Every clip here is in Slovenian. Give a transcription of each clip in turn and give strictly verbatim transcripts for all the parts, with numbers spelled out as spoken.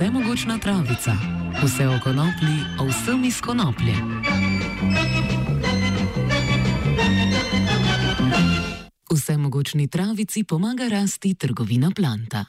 Vsemogočna travica. Vse o konoplji, o vsem iz konoplje. Vsemogočni travici pomaga rasti trgovina Planta.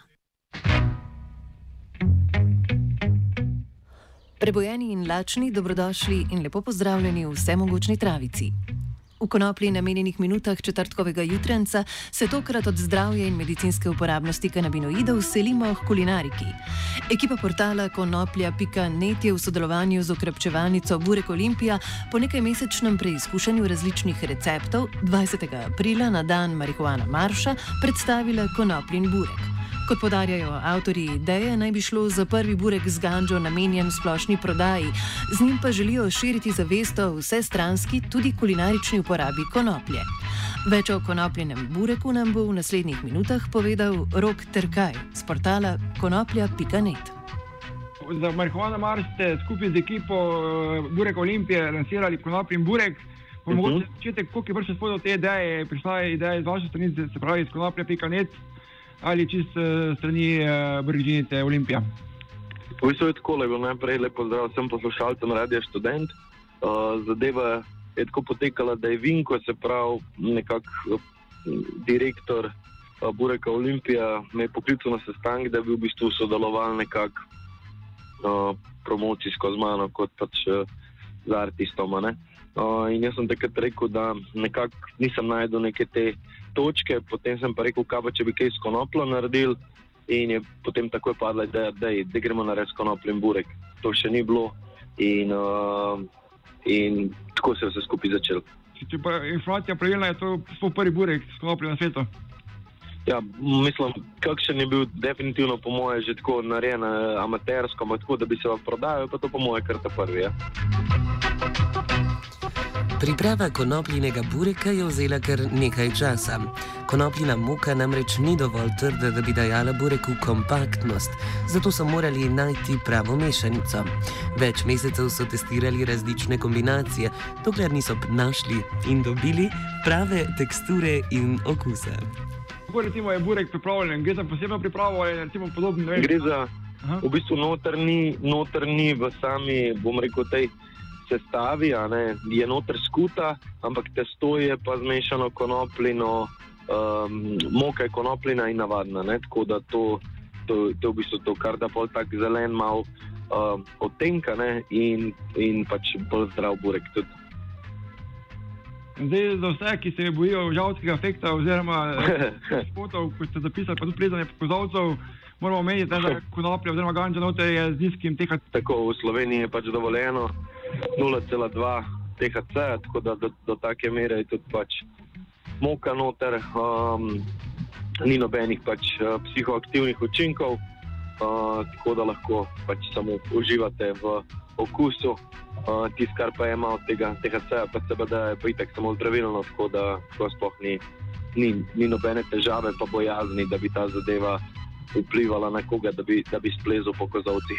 Prebojeni in lačni, dobrodošli in lepo pozdravljeni v Vsemogočni travici. V konoplji namenjenih minutah četrtkovega jutranca se tokrat od zdravja in medicinske uporabnosti kanabinoidov selimo k kulinariki. Ekipa portala konoplja pika net je v sodelovanju z okrepčevalnico Burek Olimpija po nekajmesečnem preizkušanju različnih receptov dvajsetega aprila na dan marihuana marša predstavila konopljin burek. Kot podarjajo avtorji ideje, naj bi šlo za prvi burek z ganđo namenjen splošni prodaji, z njim pa želijo širiti zavest o vsestranski, tudi kulinarični uporabi konoplje. Več o konopljenem bureku nam bo v naslednjih minutah povedal Rok Terkaj z portala konoplja pika net. Za marihuana marš ste skupaj z ekipo Burek Olimpije lansirali konopljin burek. Pa uh-huh. Mogoče začetek, koliko je prišlo spodaj od te ideje, prišla je ideja iz vaše strani, se pravi iz konoplja pika net, ali čist uh, strani uh, Burek Olimpija? V bistvu je tako, lepo najprej lepo zdrav vsem poslušalcem Radia Študent. Uh, zadeva je tako potekala, da je Vinko, se pravi nekak uh, direktor uh, Bureka Olimpija, me je poklical na sestanek, da bi v bistvu sodeloval nekak uh, promocijsko z mano, kot pač uh, z artistoma, ne. Uh, in jaz sem takrat rekel, da nekako nisem najdel neke te točke, potem sem pa rekel, kaj pa če bi kaj s konopljo naredil, in je potem takoj padla ideja, da, da gremo narediti konopljen burek. To še ni bilo in, uh, in tako se je vse skupaj začelo. Če pa informacija pravilna, je to svoj prvi burek s konopljo na svetu? Ja, mislim, kakšen je bil definitivno po moje že tako narejen amatersko, ampak tako, da bi se vam prodajal, pa to po moje kar ta prvi, ja. Priprava konopljinega bureka je vzela kar nekaj časa. Konopljina moka namreč ni dovolj trda, da bi dajala bureku kompaktnost, zato so morali najti pravo mešanico. Več mesecev so testirali različne kombinacije, dokler niso našli in dobili prave teksture in okuse. Kako recimo je burek pripravljen? Gre za posebno pripravo ali recimo podobno? Ne vem? Gre za, Aha. v bistvu noter ni, noter ni v sami, bom rekel, tej sestavi, a ne, je noter skuta, ampak testo je pa zmešano konopljino, um, moka je konopljina in navadna, ne, tako da to, to, to je v bistvu to, kar da pol tak zelen mal um, odtenka, ne, in, in pač bolj zdrav burek tudi. Zdaj, za vse, ki se bojijo žalskega efekta oziroma spotov, kot ste zapisali, pa tudi plezanje kozovcev, moramo omeniti, da konoplja oziroma ganđa noter je z nizkim te ha ce. Tako, v Sloveniji je pač dovoljeno nula cela dva te ha ce, tako da do, do take mere je tudi pač moka noter, um, ni nobenih pač uh, psihoaktivnih učinkov, uh, tako da lahko pač samo uživate v okusu. Uh, Tist, kar pa je malo tega te ha ce, pa se bada je pa itak samo zdravilno, tako da tako sploh ni, ni, ni nobene težave pa bojazni, da bi ta zadeva vplivala na koga, da bi, da bi splezal po kozovcih.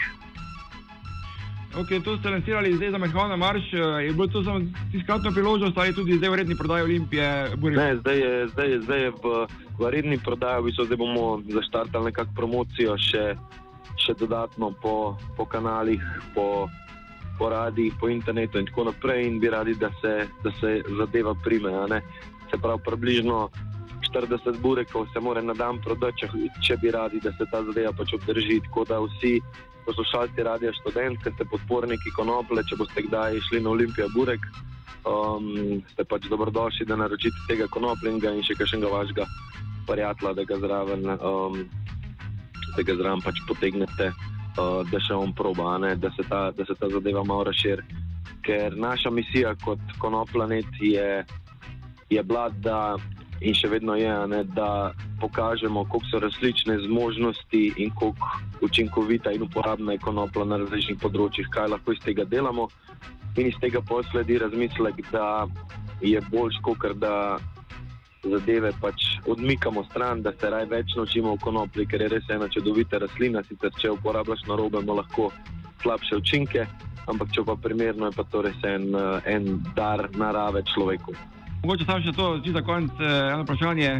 Ok, to ste lansirali zdaj za marihuana marš, je bilo to samo tiskratno priložnost ali tudi zdaj v redni prodaji Olimpije? Burek? Ne, zdaj je, zdaj je, zdaj je v, v redni prodaji, v bistvu zdaj bomo zaštartali nekak promocijo še, še dodatno po, po kanalih, po, po radijih, po internetu in tako naprej in bi radi, da se, da se zadeva prime, a ne. Se pravi, približno štirideset burekov se mora na dan prodati, če, če bi radi, da se ta zadeva pač obdrži, tako da vsi poslušalci Radia Študent, ker ste podporniki konoplje, če boste kdaj šli na Olimpija burek, um, ste pač dobrodošli, da naročite tega konopljenega in še kakšnega vašega prijatelja, da ga zraven, um, da ga zraven pač potegnete, uh, da še on proba, ne, da se ta, da se ta zadeva malo razširi. Ker naša misija kot Konoplja net je, je bila, da in še vedno je, ne, da pokažemo, koliko so različne zmožnosti in koliko učinkovita in uporabna je konoplja na različnih področjih, kaj lahko iz tega delamo. In iz tega posledi razmislek, da je boljš, kakor da zadeve pač odmikamo stran, da se raj več naučimo v konoplji, ker je res ena čudovita rastlina, sicer če uporabljaš narobe, ima lahko slabše učinke, ampak če pa primerno je pa to res en, en dar narave človeku. Mogoče samo še to, čisto za konec, eno vprašanje.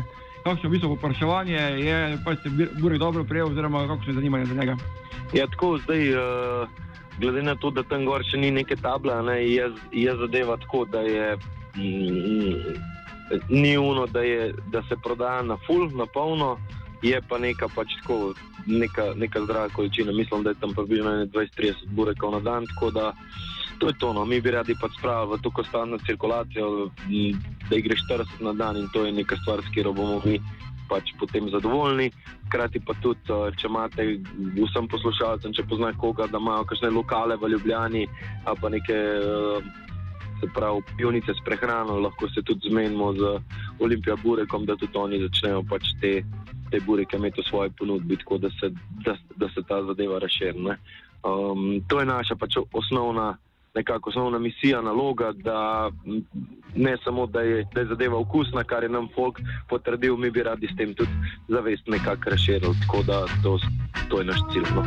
kakšno v bistvu popraševanje, je pač se burek dobro prijel, oziroma kakšno je zanimanje za njega? Ja, tako zdaj, uh, glede na to, da tam gor še ni neke table, ne, je, je zadeva tako, da je mm, ni uno, da, je, da se prodaja na full, na polno, je pa neka pač tako, neka, neka zdrava količina. Mislim, da je tam pa bilo dvajset trideset burekov na dan, tako da to je to, no. Mi bi radi pač spravili v to konstantno cirkulacijo, da jih gre štirideset na dan in to je neka stvar, s katero bomo mi pač potem zadovoljni. Hkrati pa tudi, če imate vsem poslušalcem, če poznajo koga, da imajo kakšne lokale v Ljubljani ali pa neke, se pravi, pivnice s prehrano, lahko se tudi zmenimo z Olimpija Burekom, da tudi oni začnejo pač te, te bureke imeti v svoji ponudbi, tako da se, da, da se ta zadeva razširi. Um, to je naša pač osnovna nekako osnovna misija, naloga, da ne samo, da je, da je zadeva okusna, kar je nam folk potrdil, mi bi radi s tem tudi zavest nekako razširili, tako da to, to je naš cilj. No.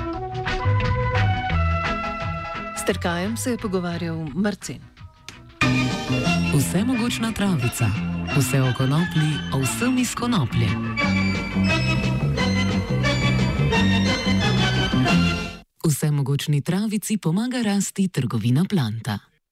S Terkajem se je pogovarjal Marcin. Vsemogočna travica, vse o konoplji, o vsem iz konoplje. Vsemogočni travici pomaga rasti trgovina Planta.